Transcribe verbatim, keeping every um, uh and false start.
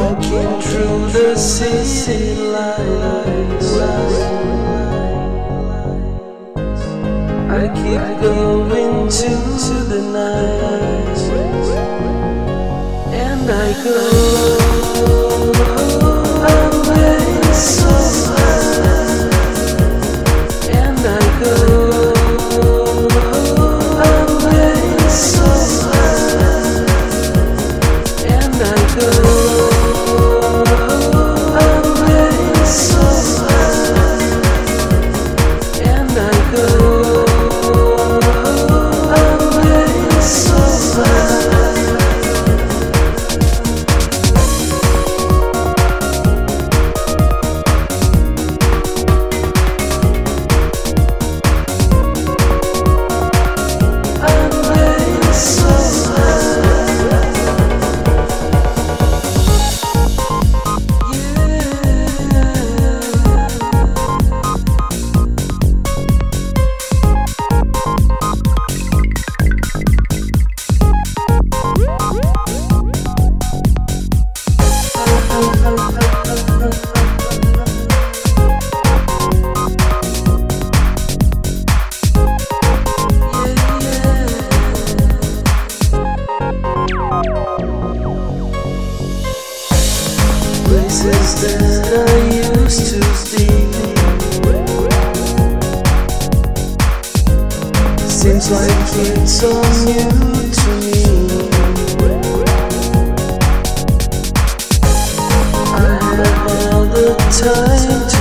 walking through the city lights. I keep going to the night, and I go away so high, and I go away so high, and I go away so high, and I go. Places that I used to be seems like it's all new to me. I have all the time to